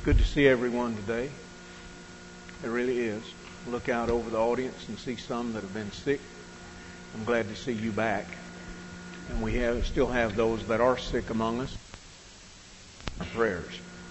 Good to see everyone today. It really is. Look out over the audience and see some that have been sick. I'm glad to see you back. And we still have those that are sick among us. Our prayers.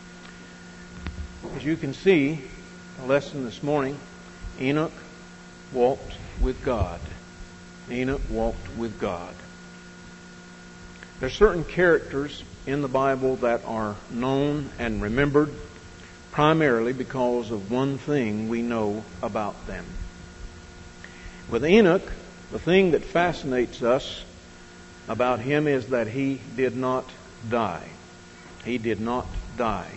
As you can see, the lesson this morning, Enoch walked with God. Enoch walked with God. There are certain characters in the Bible that are known and remembered primarily because of one thing we know about them. With Enoch, the thing that fascinates us about him is that he did not die. He did not die.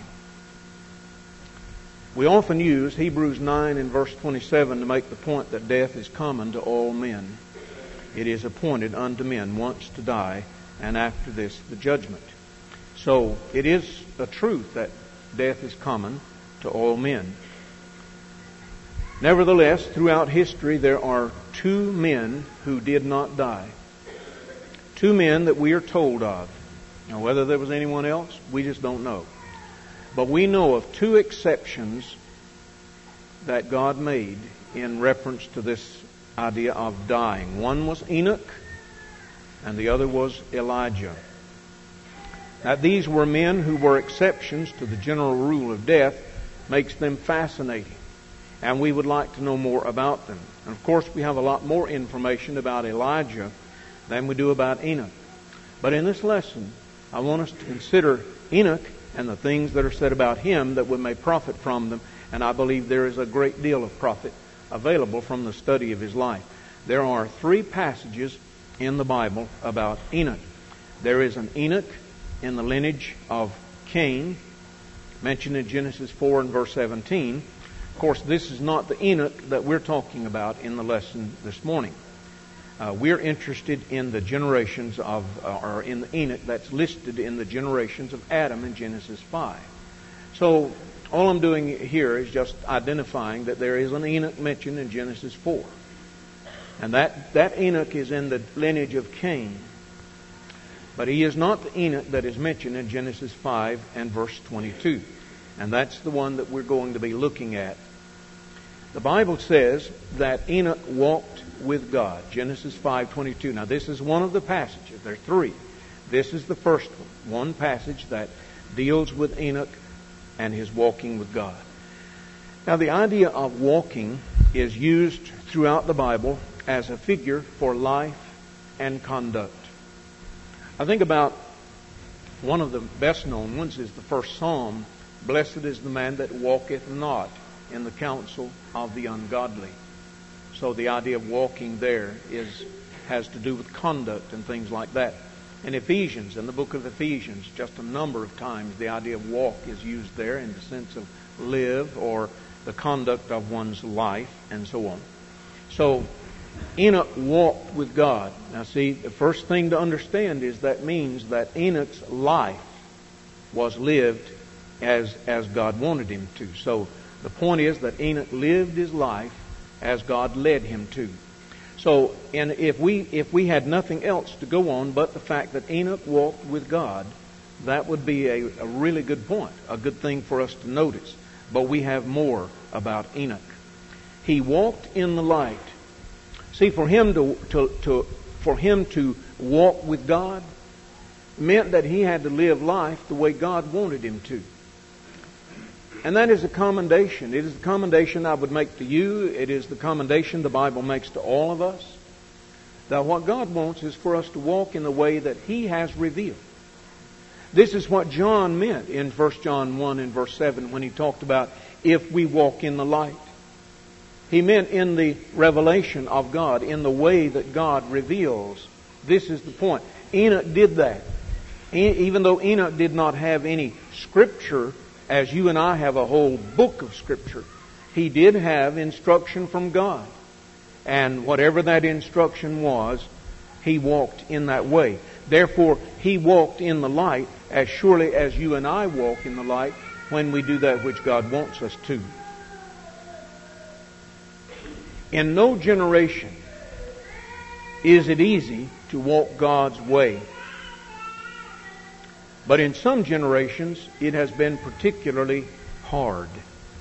We often use Hebrews 9 and verse 27 to make the point that death is common to all men. It is appointed unto men once to die, and after this the judgment. So it is a truth that death is common to all men. Nevertheless, throughout history there are two men who did not die. Two men that we are told of. Now, whether there was anyone else, we just don't know. But we know of two exceptions that God made in reference to this idea of dying. One was Enoch, and the other was Elijah. Now, these were men who were exceptions to the general rule of death, makes them fascinating. And we would like to know more about them. And of course, we have a lot more information about Elijah than we do about Enoch. But in this lesson, I want us to consider Enoch and the things that are said about him that we may profit from them. And I believe there is a great deal of profit available from the study of his life. There are three passages in the Bible about Enoch. There is an Enoch in the lineage of Cain, mentioned in Genesis 4 and verse 17. Of course, this is not the Enoch that we're talking about in the lesson this morning. We're interested in the generations of, or in the Enoch that's listed in the generations of Adam in Genesis 5. So, all I'm doing here is just identifying that there is an Enoch mentioned in Genesis 4. And that Enoch is in the lineage of Cain. But he is not the Enoch that is mentioned in Genesis 5 and verse 22. And that's the one that we're going to be looking at. The Bible says that Enoch walked with God. Genesis 5:22. Now this is one of the passages. There are three. This is the first one. One passage that deals with Enoch and his walking with God. Now the idea of walking is used throughout the Bible as a figure for life and conduct. I think about one of the best known ones is the first Psalm. Blessed is the man that walketh not in the counsel of the ungodly. So the idea of walking there has to do with conduct and things like that. In Ephesians, in the book of Ephesians, just a number of times the idea of walk is used there in the sense of live or the conduct of one's life and so on. So Enoch walked with God. Now see, the first thing to understand is that means that Enoch's life was lived as God wanted him to. So the point is that Enoch lived his life as God led him to. So, and if we had nothing else to go on but the fact that Enoch walked with God, that would be a really good point, a good thing for us to notice. But we have more about Enoch. He walked in the light. See, for him to walk with God meant that he had to live life the way God wanted him to. And that is a commendation. It is the commendation I would make to you. It is the commendation the Bible makes to all of us. That what God wants is for us to walk in the way that He has revealed. This is what John meant in 1 John 1 and verse 7 when he talked about if we walk in the light. He meant in the revelation of God, in the way that God reveals. This is the point. Enoch did that. Even though Enoch did not have any Scripture, as you and I have a whole book of Scripture, he did have instruction from God. And whatever that instruction was, he walked in that way. Therefore, he walked in the light as surely as you and I walk in the light when we do that which God wants us to. In no generation is it easy to walk God's way. But in some generations, it has been particularly hard.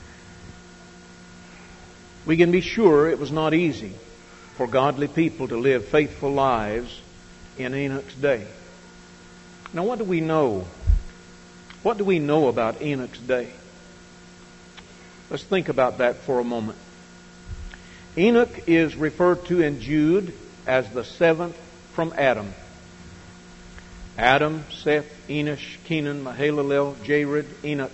We can be sure it was not easy for godly people to live faithful lives in Enoch's day. Now, what do we know? What do we know about Enoch's day? Let's think about that for a moment. Enoch is referred to in Jude as the seventh from Adam. Adam, Seth, Enosh, Kenan, Mahalalel, Jared, Enoch.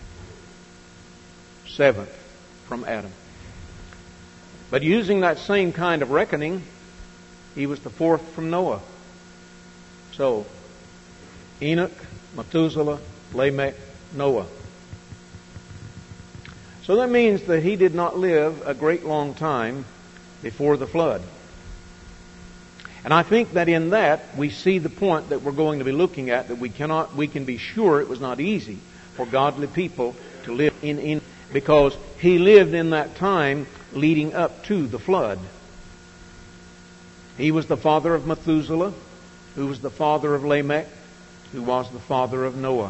Seventh from Adam. But using that same kind of reckoning, he was the fourth from Noah. So, Enoch, Methuselah, Lamech, Noah. So that means that he did not live a great long time before the flood. And I think that in that we see the point that we're going to be looking at, that we can be sure it was not easy for godly people to live in because he lived in that time leading up to the flood. He was the father of Methuselah, who was the father of Lamech, who was the father of Noah.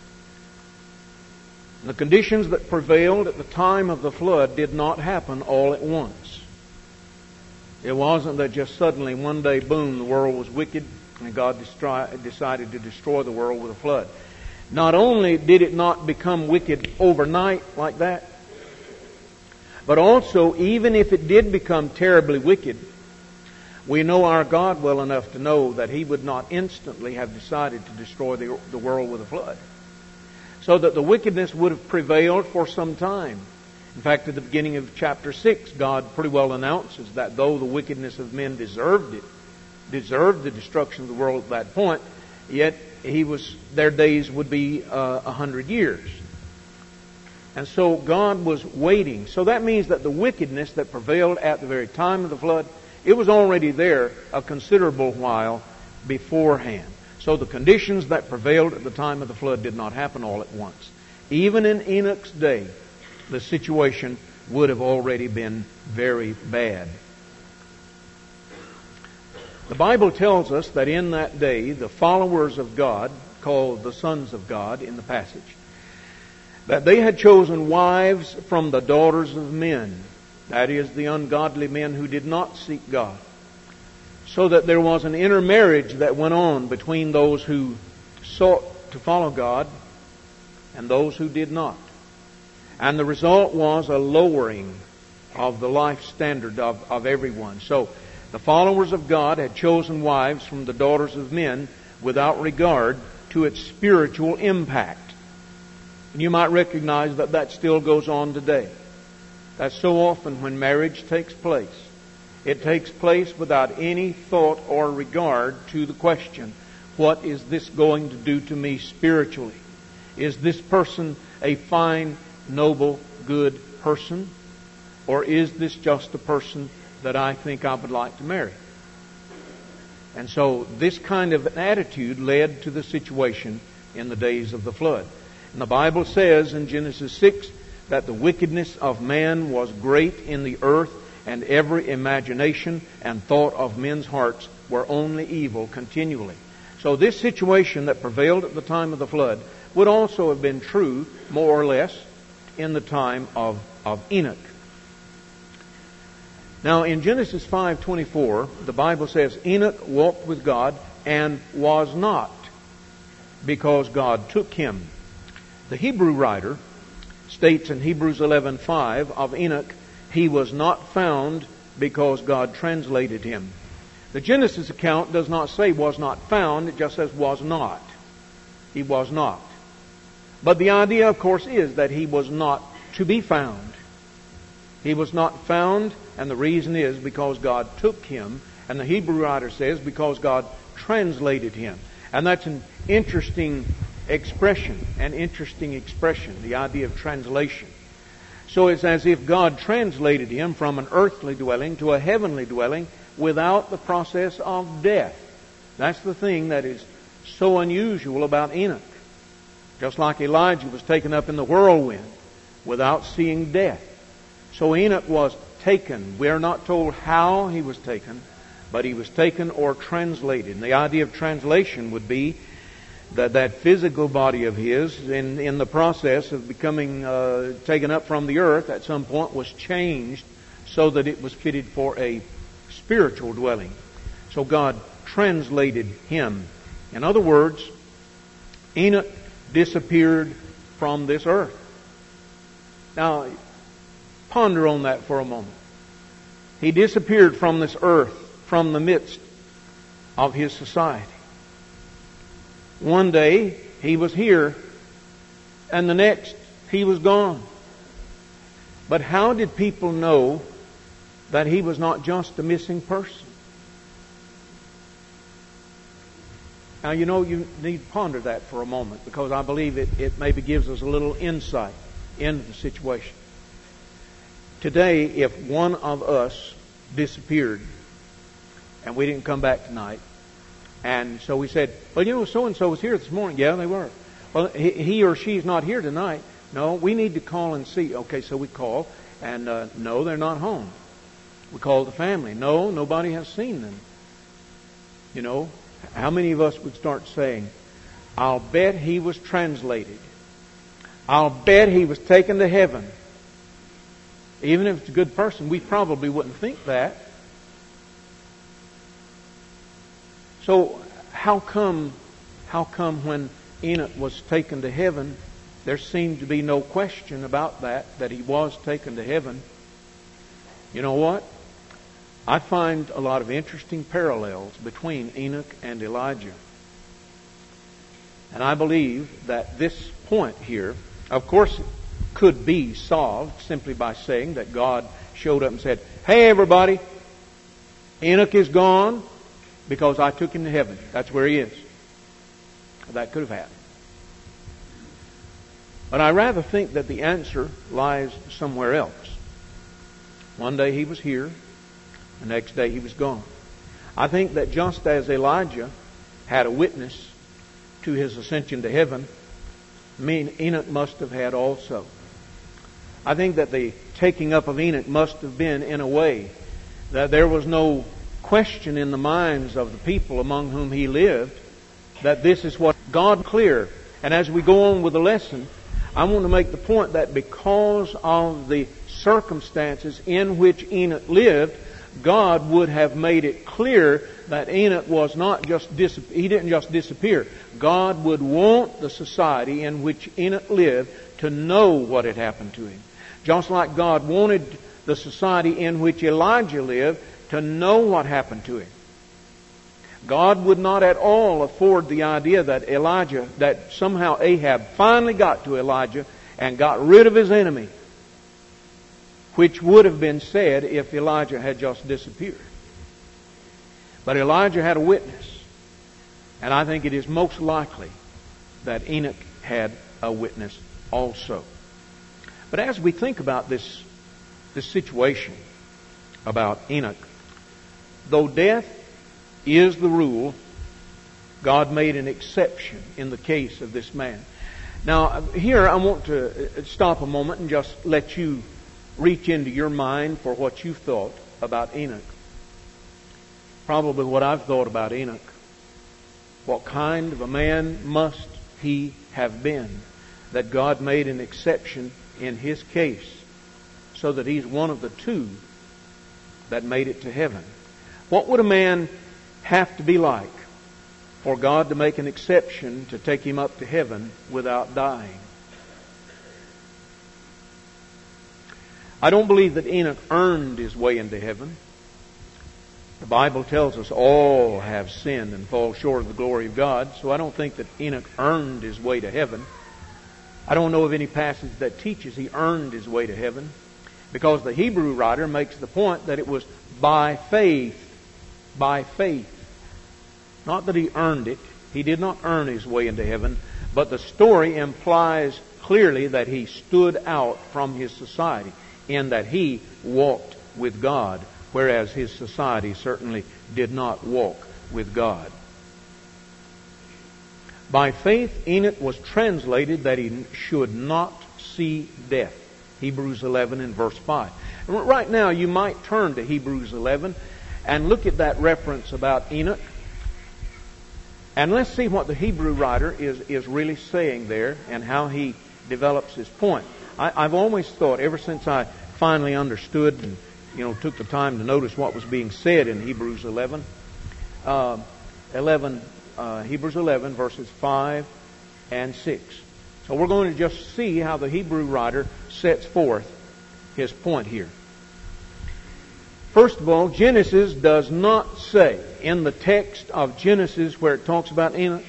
The conditions that prevailed at the time of the flood did not happen all at once. It wasn't that just suddenly one day, boom, the world was wicked and God decided to destroy the world with a flood. Not only did it not become wicked overnight like that, but also, even if it did become terribly wicked, we know our God well enough to know that He would not instantly have decided to destroy the world with a flood. So that the wickedness would have prevailed for some time. In fact, at the beginning of chapter 6, God pretty well announces that though the wickedness of men deserved the destruction of the world at that point, yet their days would be 100 years. And so God was waiting. So that means that the wickedness that prevailed at the very time of the flood, it was already there a considerable while beforehand. So the conditions that prevailed at the time of the flood did not happen all at once. Even in Enoch's day, the situation would have already been very bad. The Bible tells us that in that day, the followers of God, called the sons of God in the passage, that they had chosen wives from the daughters of men, that is, the ungodly men who did not seek God. So that there was an intermarriage that went on between those who sought to follow God and those who did not. And the result was a lowering of the life standard of everyone. So the followers of God had chosen wives from the daughters of men without regard to its spiritual impact. And you might recognize that that still goes on today. That so often when marriage takes place, it takes place without any thought or regard to the question, what is this going to do to me spiritually? Is this person a fine, noble, good person? Or is this just a person that I think I would like to marry? And so this kind of attitude led to the situation in the days of the flood. And the Bible says in Genesis 6 that the wickedness of man was great in the earth, and every imagination and thought of men's hearts were only evil continually. So this situation that prevailed at the time of the flood would also have been true, more or less, in the time of Enoch. Now in Genesis 5:24, the Bible says, Enoch walked with God and was not, because God took him. The Hebrew writer states in Hebrews 11:5 of Enoch, he was not found because God translated him. The Genesis account does not say was not found, it just says was not. He was not. But the idea, of course, is that he was not to be found. He was not found, and the reason is because God took him, and the Hebrew writer says because God translated him. And that's an interesting expression, the idea of translation. So it's as if God translated him from an earthly dwelling to a heavenly dwelling without the process of death. That's the thing that is so unusual about Enoch. Just like Elijah was taken up in the whirlwind without seeing death. So Enoch was taken. We are not told how he was taken, but he was taken or translated. And the idea of translation would be that physical body of his, in the process of becoming taken up from the earth, at some point was changed so that it was fitted for a spiritual dwelling. So God translated him. In other words, Enoch disappeared from this earth. Now, ponder on that for a moment. He disappeared from this earth, from the midst of his society. One day he was here, and the next he was gone. But how did people know that he was not just a missing person? Now, you need to ponder that for a moment, because I believe it maybe gives us a little insight into the situation. Today, if one of us disappeared and we didn't come back tonight, and so we said, well, so-and-so was here this morning. Yeah, they were. Well, he or she's not here tonight. No, we need to call and see. Okay, so we call, and no, they're not home. We call the family. No, nobody has seen them. How many of us would start saying, I'll bet he was translated. I'll bet he was taken to heaven. Even if it's a good person, we probably wouldn't think that. So how come when Enoch was taken to heaven, there seemed to be no question about that he was taken to heaven? You know what? I find a lot of interesting parallels between Enoch and Elijah. And I believe that this point here, of course, could be solved simply by saying that God showed up and said, hey, everybody, Enoch is gone because I took him to heaven. That's where he is. That could have happened. But I rather think that the answer lies somewhere else. One day he was here. The next day he was gone. I think that just as Elijah had a witness to his ascension to heaven, Enoch must have had also. I think that the taking up of Enoch must have been in a way that there was no question in the minds of the people among whom he lived that this is what God clear. And as we go on with the lesson, I want to make the point that because of the circumstances in which Enoch lived, God would have made it clear that Enoch was not just he didn't just disappear. God would want the society in which Enoch lived to know what had happened to him. Just like God wanted the society in which Elijah lived to know what happened to him. God would not at all afford the idea that somehow Ahab finally got to Elijah and got rid of his enemy, which would have been said if Elijah had just disappeared. But Elijah had a witness, and I think it is most likely that Enoch had a witness also. But as we think about this situation about Enoch, though death is the rule, God made an exception in the case of this man. Now, here I want to stop a moment and just let you reach into your mind for what you thought about Enoch. Probably what I've thought about Enoch. What kind of a man must he have been that God made an exception in his case so that he's one of the two that made it to heaven? What would a man have to be like for God to make an exception to take him up to heaven without dying? I don't believe that Enoch earned his way into heaven. The Bible tells us all have sinned and fall short of the glory of God, so I don't think that Enoch earned his way to heaven. I don't know of any passage that teaches he earned his way to heaven, because the Hebrew writer makes the point that it was by faith. By faith. Not that he earned it. He did not earn his way into heaven, but the story implies clearly that he stood out from his society, in that he walked with God, whereas his society certainly did not walk with God. By faith, Enoch was translated that he should not see death. Hebrews 11 and verse 5. And right now, you might turn to Hebrews 11 and look at that reference about Enoch. And let's see what the Hebrew writer is really saying there and how he develops his point. I've always thought, ever since I finally understood and took the time to notice what was being said in Hebrews 11, Hebrews 11 verses 5 and 6. So we're going to just see how the Hebrew writer sets forth his point here. First of all, Genesis does not say, in the text of Genesis where it talks about Enoch,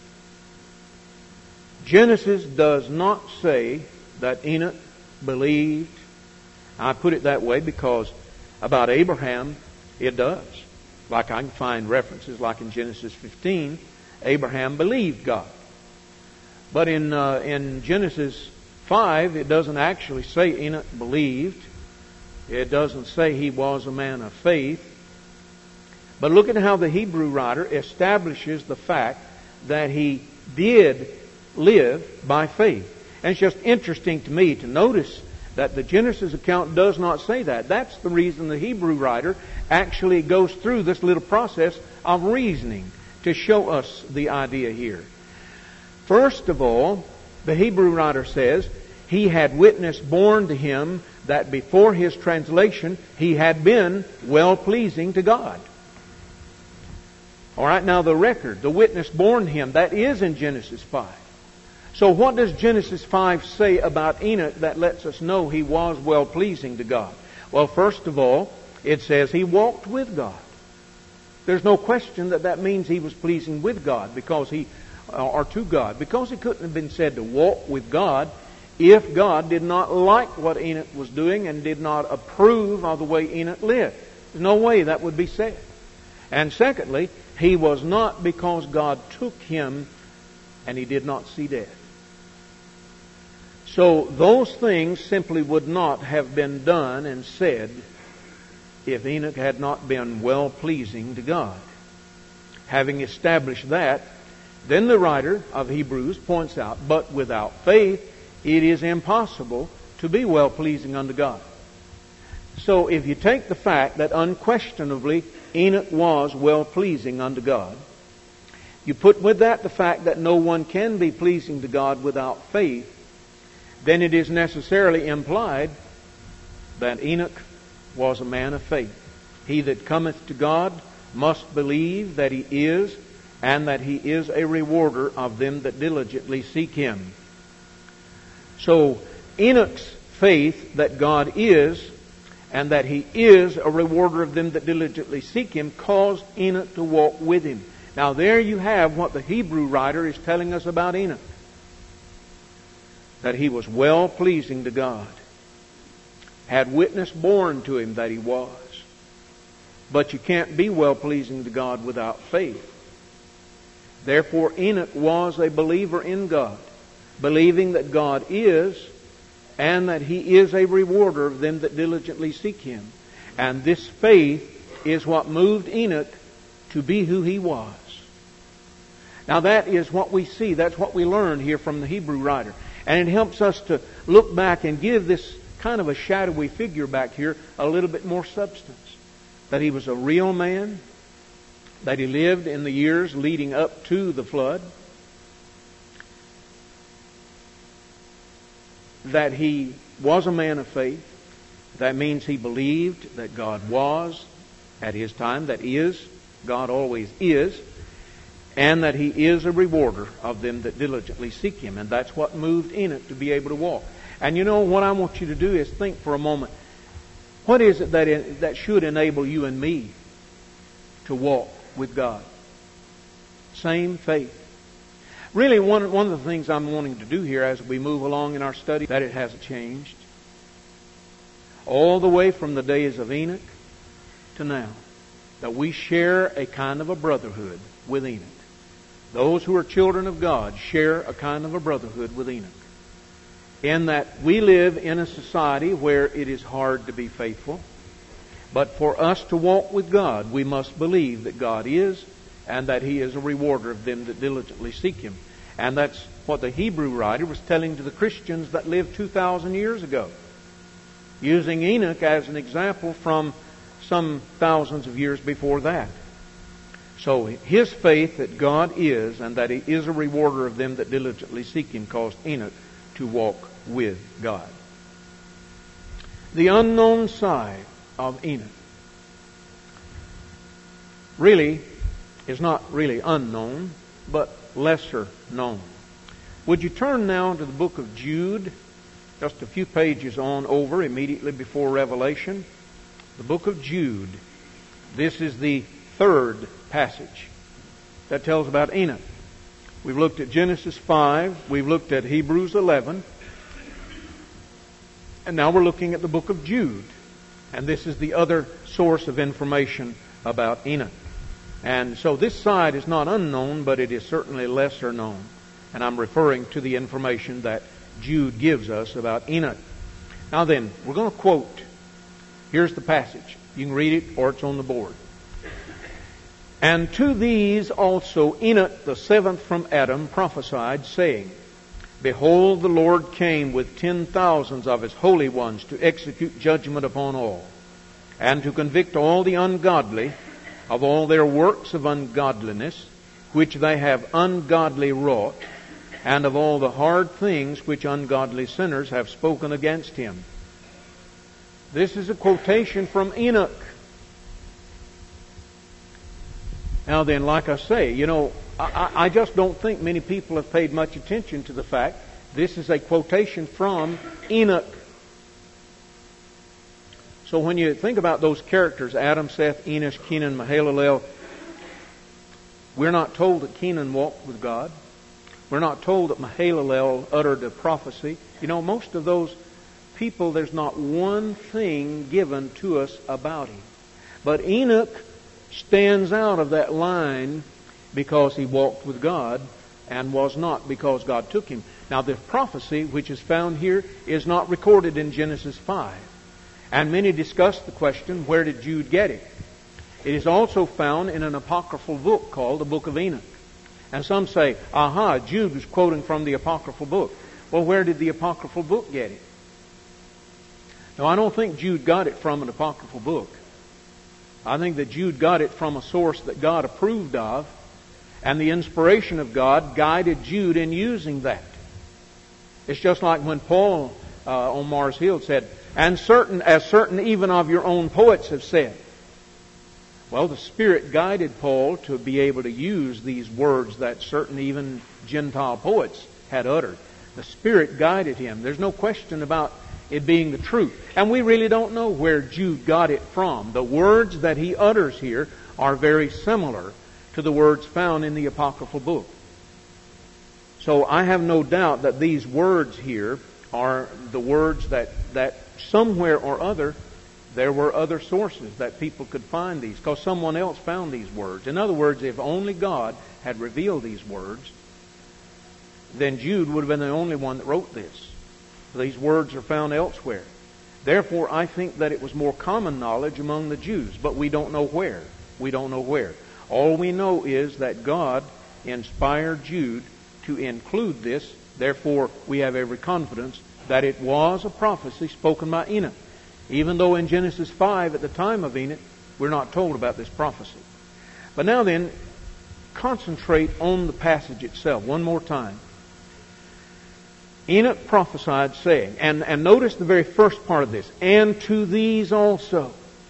Genesis does not say that Enoch believed. I put it that way because about Abraham, it does. Like I can find references like in Genesis 15, Abraham believed God. But in Genesis 5, it doesn't actually say Enoch believed. It doesn't say he was a man of faith. But look at how the Hebrew writer establishes the fact that he did live by faith. And it's just interesting to me to notice that the Genesis account does not say that. That's the reason the Hebrew writer actually goes through this little process of reasoning to show us the idea here. First of all, the Hebrew writer says, he had witness borne to him that before his translation he had been well-pleasing to God. All right, now the record, the witness borne to him, that is in Genesis 5. So what does Genesis 5 say about Enoch that lets us know he was well-pleasing to God? Well, first of all, it says he walked with God. There's no question that means he was pleasing with God or to God, because it couldn't have been said to walk with God if God did not like what Enoch was doing and did not approve of the way Enoch lived. There's no way that would be said. And secondly, he was not because God took him and he did not see death. So those things simply would not have been done and said if Enoch had not been well-pleasing to God. Having established that, then the writer of Hebrews points out, but without faith it is impossible to be well-pleasing unto God. So if you take the fact that unquestionably Enoch was well-pleasing unto God, you put with that the fact that no one can be pleasing to God without faith, then it is necessarily implied that Enoch was a man of faith. He that cometh to God must believe that He is, and that He is a rewarder of them that diligently seek Him. So Enoch's faith that God is, and that He is a rewarder of them that diligently seek Him, caused Enoch to walk with Him. Now there you have what the Hebrew writer is telling us about Enoch. That he was well-pleasing to God. Had witness borne to him that he was. But you can't be well-pleasing to God without faith. Therefore Enoch was a believer in God, believing that God is, and that He is a rewarder of them that diligently seek Him. And this faith is what moved Enoch to be who he was. Now that is what we see. That's what we learn here from the Hebrew writer. And it helps us to look back and give this kind of a shadowy figure back here a little bit more substance. That he was a real man. That he lived in the years leading up to the flood. That he was a man of faith. That means he believed that God was at his time, that is, God always is, and that He is a rewarder of them that diligently seek Him. And that's what moved Enoch to be able to walk. And you know, what I want you to do is think for a moment, what is it that should enable you and me to walk with God? Same faith. Really, one of the things I'm wanting to do here as we move along in our study, that it hasn't changed. All the way from the days of Enoch to now. That we share a kind of a brotherhood with Enoch. Those who are children of God share a kind of a brotherhood with Enoch. In that we live in a society where it is hard to be faithful. But for us to walk with God, we must believe that God is, and that He is a rewarder of them that diligently seek Him. And that's what the Hebrew writer was telling to the Christians that lived 2,000 years ago. Using Enoch as an example from some thousands of years before that. So his faith that God is, and that He is a rewarder of them that diligently seek Him, caused Enoch to walk with God. The unknown side of Enoch really is not really unknown, but lesser known. Would you turn now to the book of Jude, just a few pages on over, immediately before Revelation? The book of Jude. This is the third passage that tells about Enoch. We've looked at Genesis 5, we've looked at Hebrews 11, and now we're looking at the book of Jude. And this is the other source of information about Enoch. And so this side is not unknown, but it is certainly lesser known. And I'm referring to the information that Jude gives us about Enoch. Now then, we're going to quote. Here's the passage. You can read it or it's on the board. And to these also Enoch, the seventh from Adam, prophesied, saying, Behold, the Lord came with 10,000s of His holy ones to execute judgment upon all, and to convict all the ungodly of all their works of ungodliness, which they have ungodly wrought, and of all the hard things which ungodly sinners have spoken against Him. This is a quotation from Enoch. Now then, like I say, I just don't think many people have paid much attention to the fact this is a quotation from Enoch. So when you think about those characters, Adam, Seth, Enos, Kenan, Mahalalel, we're not told that Kenan walked with God. We're not told that Mahalalel uttered a prophecy. Most of those people, there's not one thing given to us about him. But Enoch stands out of that line because he walked with God and was not because God took him. Now, the prophecy which is found here is not recorded in Genesis 5. And many discuss the question, where did Jude get it? It is also found in an apocryphal book called the Book of Enoch. And some say, Jude was quoting from the apocryphal book. Well, where did the apocryphal book get it? No, I don't think Jude got it from an apocryphal book. I think that Jude got it from a source that God approved of, and the inspiration of God guided Jude in using that. It's just like when Paul on Mars Hill said, as certain even of your own poets have said. Well, the Spirit guided Paul to be able to use these words that certain even Gentile poets had uttered. The Spirit guided him. There's no question about it being the truth. And we really don't know where Jude got it from. The words that he utters here are very similar to the words found in the apocryphal book. So I have no doubt that these words here are the words that somewhere or other there were other sources that people could find these, because someone else found these words. In other words, if only God had revealed these words, then Jude would have been the only one that wrote this. These words are found elsewhere. Therefore, I think that it was more common knowledge among the Jews, but we don't know where. We don't know where. All we know is that God inspired Jude to include this. Therefore, we have every confidence that it was a prophecy spoken by Enoch. Even though in Genesis 5, at the time of Enoch, we're not told about this prophecy. But now then, concentrate on the passage itself one more time. Enoch prophesied, saying, and notice the very first part of this, and to these also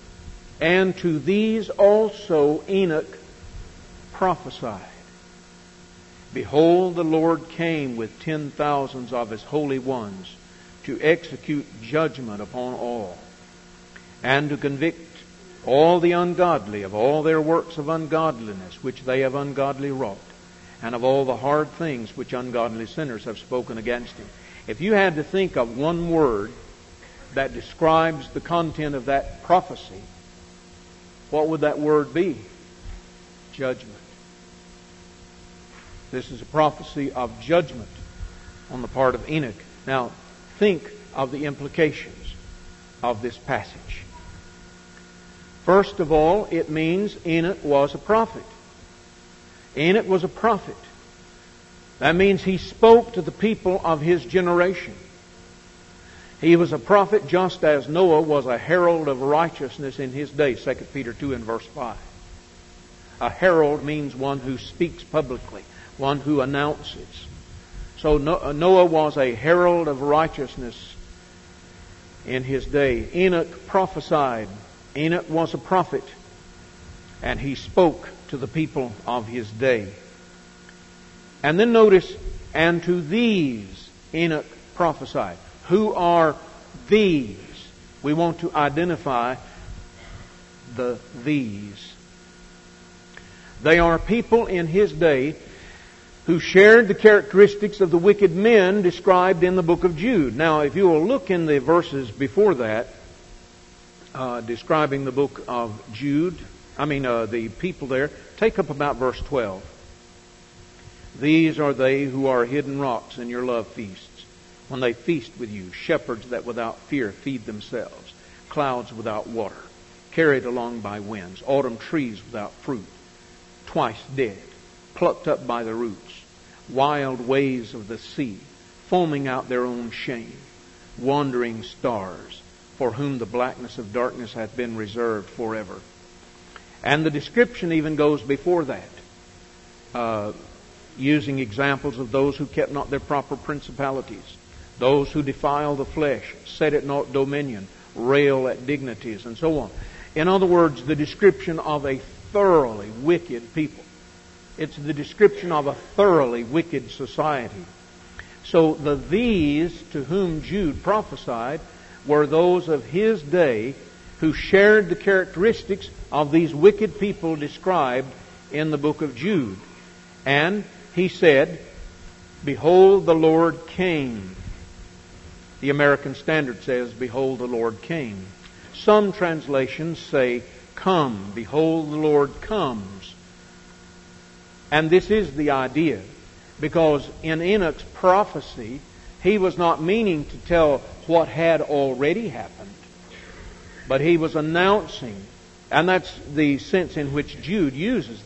Enoch prophesied. Behold, the Lord came with 10,000s of His holy ones to execute judgment upon all, and to convict all the ungodly of all their works of ungodliness which they have ungodly wrought, and of all the hard things which ungodly sinners have spoken against Him. If you had to think of one word that describes the content of that prophecy, what would that word be? Judgment. This is a prophecy of judgment on the part of Enoch. Now, think of the implications of this passage. First of all, it means Enoch was a prophet. Enoch was a prophet. That means he spoke to the people of his generation. He was a prophet just as Noah was a herald of righteousness in his day, 2 Peter 2 and verse 5. A herald means one who speaks publicly, one who announces. So Noah was a herald of righteousness in his day. Enoch prophesied. Enoch was a prophet, and he spoke to the people of his day. And then notice, and to these Enoch prophesied. Who are these? We want to identify the these. They are people in his day who shared the characteristics of the wicked men described in the book of Jude. Now, if you will look in the verses before that, describing the book of Jude, the people there, take up about verse 12. These are they who are hidden rocks in your love feasts, when they feast with you, shepherds that without fear feed themselves, clouds without water, carried along by winds, autumn trees without fruit, twice dead, plucked up by the roots, wild waves of the sea, foaming out their own shame, wandering stars, for whom the blackness of darkness hath been reserved forever. And the description even goes before that, using examples of those who kept not their proper principalities, those who defile the flesh, set at naught dominion, rail at dignities, and so on. In other words, the description of a thoroughly wicked people. It's the description of a thoroughly wicked society. So these to whom Jude prophesied were those of his day who shared the characteristics of these wicked people described in the book of Jude. And he said, "Behold, the Lord came." The American Standard says, "Behold, the Lord came." Some translations say, "Come, behold, the Lord comes." And this is the idea, because in Enoch's prophecy, he was not meaning to tell what had already happened, but he was announcing, and that's the sense in which Jude uses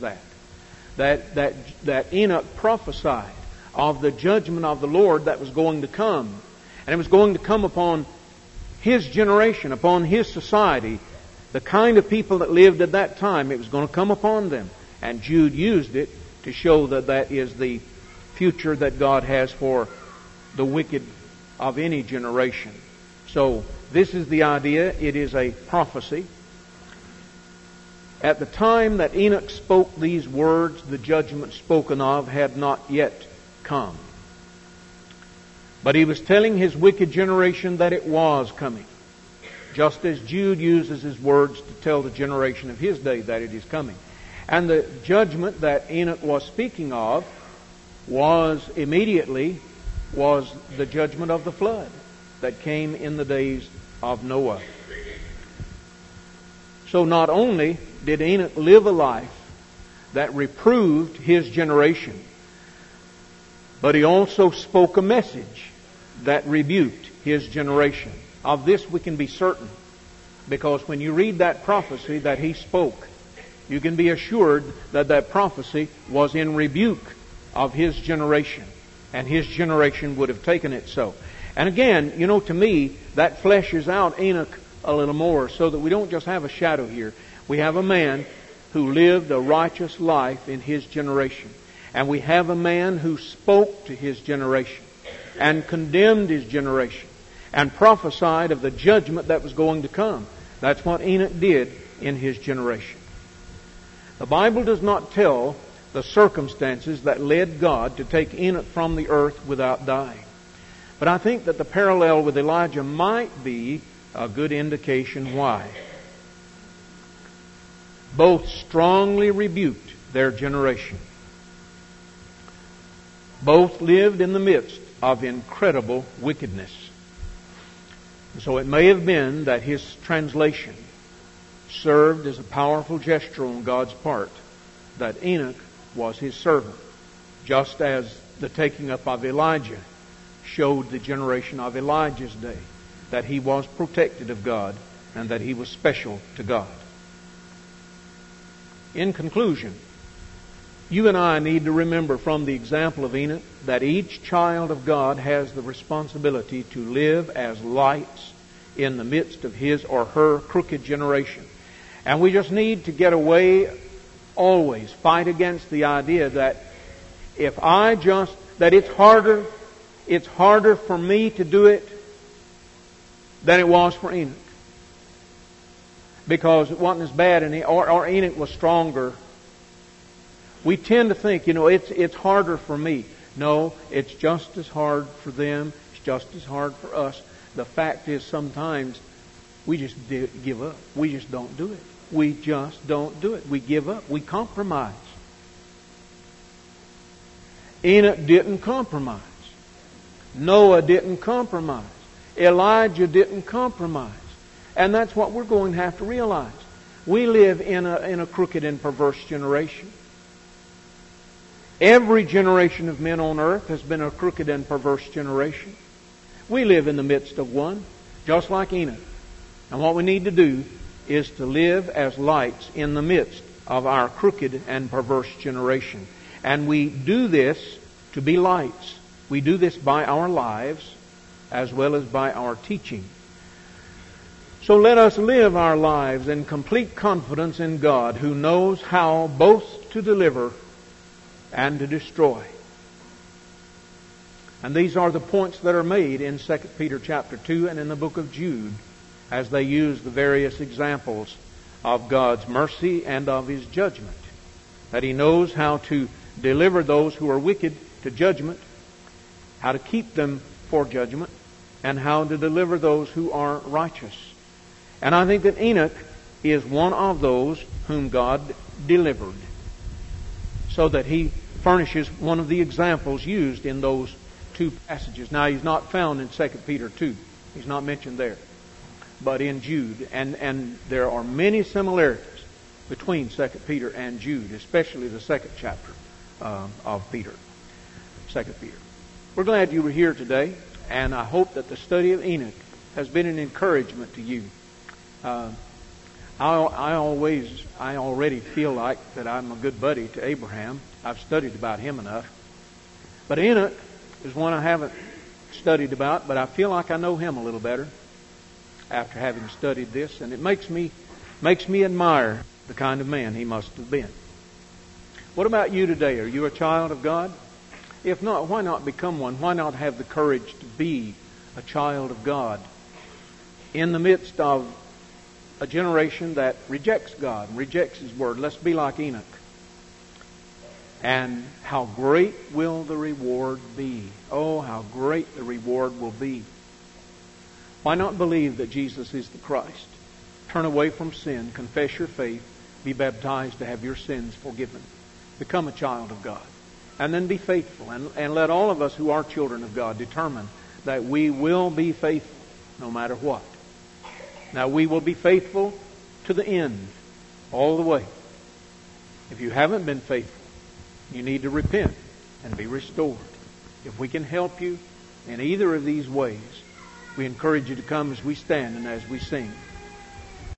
that Enoch prophesied of the judgment of the Lord that was going to come. And it was going to come upon his generation, upon his society, the kind of people that lived at that time. It was going to come upon them. And Jude used it to show that that is the future that God has for the wicked of any generation. So this is the idea. It is a prophecy. At the time that Enoch spoke these words, the judgment spoken of had not yet come. But he was telling his wicked generation that it was coming, just as Jude uses his words to tell the generation of his day that it is coming. And the judgment that Enoch was speaking of was the judgment of the flood that came in the days of Noah. So not only did Enoch live a life that reproved his generation, but he also spoke a message that rebuked his generation. Of this we can be certain, because when you read that prophecy that he spoke, you can be assured that that prophecy was in rebuke of his generation, and his generation would have taken it so. And again, to me, that fleshes out Enoch a little more, so that we don't just have a shadow here. We have a man who lived a righteous life in his generation. And we have a man who spoke to his generation and condemned his generation and prophesied of the judgment that was going to come. That's what Enoch did in his generation. The Bible does not tell the circumstances that led God to take Enoch from the earth without dying. But I think that the parallel with Elijah might be a good indication why. Both strongly rebuked their generation. Both lived in the midst of incredible wickedness. So it may have been that his translation served as a powerful gesture on God's part that Enoch was his servant, just as the taking up of Elijah showed the generation of Elijah's day that he was protected of God and that he was special to God. In conclusion, you and I need to remember from the example of Enoch that each child of God has the responsibility to live as lights in the midst of his or her crooked generation. And we just need to get away always fight against the idea that that it's harder for me to do it than it was for Enoch. Because it wasn't as bad, or Enoch was stronger. We tend to think, it's harder for me. No, it's just as hard for them. It's just as hard for us. The fact is, sometimes we just give up. We just don't do it. We just don't do it. We give up. We compromise. Enoch didn't compromise. Noah didn't compromise. Elijah didn't compromise. And that's what we're going to have to realize. We live in a crooked and perverse generation. Every generation of men on earth has been a crooked and perverse generation. We live in the midst of one, just like Enoch. And what we need to do is to live as lights in the midst of our crooked and perverse generation. And we do this to be lights. We do this by our lives as well as by our teaching. So let us live our lives in complete confidence in God, who knows how both to deliver and to destroy. And these are the points that are made in 2 Peter chapter 2 and in the book of Jude, as they use the various examples of God's mercy and of His judgment. That He knows how to deliver those who are wicked to judgment, how to keep them for judgment, and how to deliver those who are righteous. And I think that Enoch is one of those whom God delivered, so that he furnishes one of the examples used in those two passages. Now, he's not found in 2 Peter 2. He's not mentioned there. But in Jude. And there are many similarities between 2 Peter and Jude, especially the second chapter of Peter. 2 Peter. We're glad you were here today, and I hope that the study of Enoch has been an encouragement to you. I already feel like that I'm a good buddy to Abraham. I've studied about him enough. But Enoch is one I haven't studied about, but I feel like I know him a little better after having studied this, and it makes me admire the kind of man he must have been. What about you today? Are you a child of God? If not, why not become one? Why not have the courage to be a child of God in the midst of a generation that rejects God and rejects His Word? Let's be like Enoch. And how great will the reward be? Oh, how great the reward will be. Why not believe that Jesus is the Christ? Turn away from sin, confess your faith, be baptized to have your sins forgiven. Become a child of God. And then be faithful. And let all of us who are children of God determine that we will be faithful no matter what. Now, we will be faithful to the end, all the way. If you haven't been faithful, you need to repent and be restored. If we can help you in either of these ways, we encourage you to come as we stand and as we sing.